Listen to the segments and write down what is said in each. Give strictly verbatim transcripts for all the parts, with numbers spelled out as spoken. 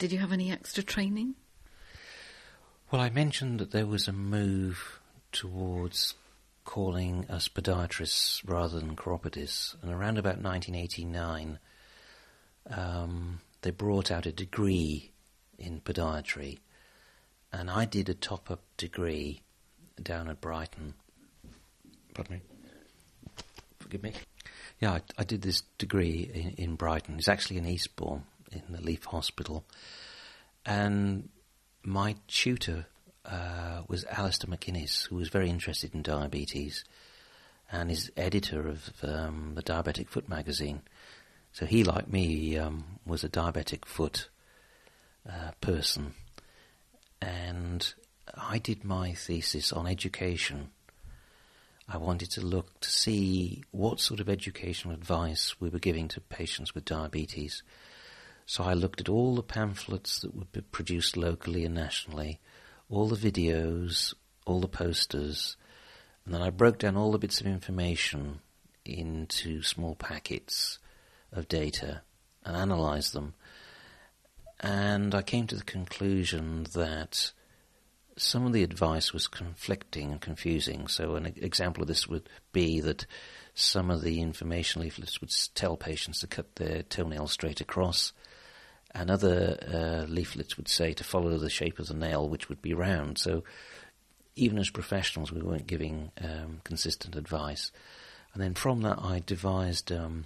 did you have any extra training? Well, I mentioned that there was a move towards calling us podiatrists rather than chiropodists, and around about nineteen eighty-nine um, they brought out a degree in podiatry, and I did a top-up degree down at Brighton. Pardon me. Forgive me. Yeah, I, I did this degree in, in Brighton. It's actually in Eastbourne, in the Leaf Hospital. And my tutor uh, was Alistair McInnes, who was very interested in diabetes, and is editor of um, the Diabetic Foot magazine. So he, like me, um, was a diabetic foot uh, person. And I did my thesis on education. I wanted to look to see what sort of educational advice we were giving to patients with diabetes. So I looked at all the pamphlets that would be produced locally and nationally, all the videos, all the posters, and then I broke down all the bits of information into small packets of data and analysed them. And I came to the conclusion that some of the advice was conflicting and confusing. So an example of this would be that some of the information leaflets would tell patients to cut their toenails straight across, and other uh, leaflets would say to follow the shape of the nail, which would be round. So even as professionals, we weren't giving um, consistent advice. And then from that, I devised um,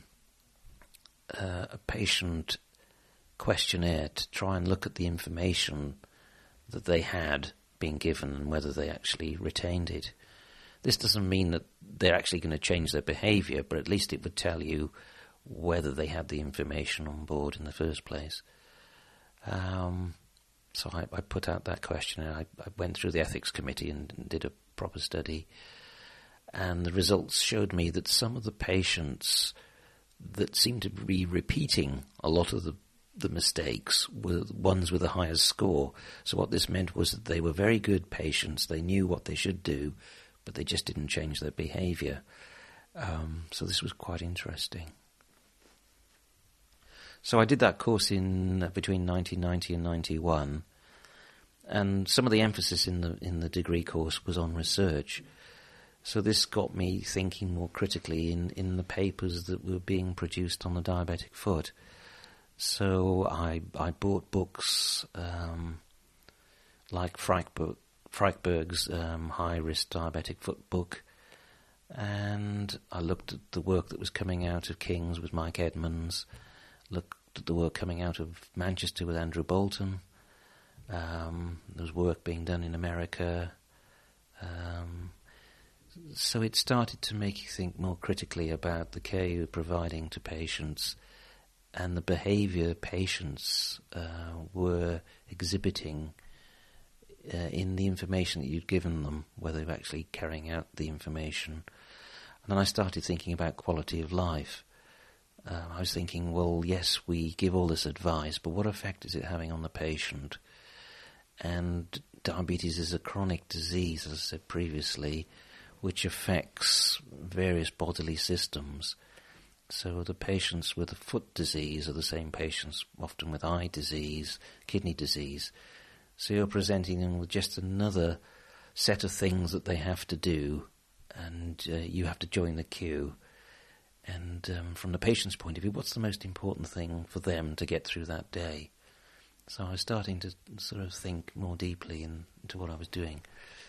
uh, a patient questionnaire to try and look at the information that they had been given and whether they actually retained it. This doesn't mean that they're actually going to change their behaviour, but at least it would tell you whether they had the information on board in the first place. Um, so I, I put out that questionnaire. I, I went through the ethics committee and, and did a proper study, and the results showed me that some of the patients that seemed to be repeating a lot of the the mistakes were ones with the highest score. So what this meant was that they were very good patients, they knew what they should do, but they just didn't change their behaviour. Um, so this was quite interesting. So I did that course in uh, between nineteen ninety and ninety-one, and some of the emphasis in the in the degree course was on research. So this got me thinking more critically in, in the papers that were being produced on the diabetic foot. So I I bought books um, like Freiberg, Freiberg's um, High Risk Diabetic Foot book, and I looked at the work that was coming out of King's with Mike Edmonds, looked at the work coming out of Manchester with Andrew Bolton. Um, there was work being done in America. Um, so it started to make you think more critically about the care you're providing to patients and the behaviour patients uh, were exhibiting uh, in the information that you'd given them, whether they were actually carrying out the information. And then I started thinking about quality of life. Uh, I was thinking, well, yes, we give all this advice, but what effect is it having on the patient? And diabetes is a chronic disease, as I said previously, which affects various bodily systems. So the patients with a foot disease are the same patients often with eye disease, kidney disease. So you're presenting them with just another set of things that they have to do, and uh, you have to join the queue. And um, from the patient's point of view, what's the most important thing for them to get through that day? So I was starting to sort of think more deeply in, into what I was doing.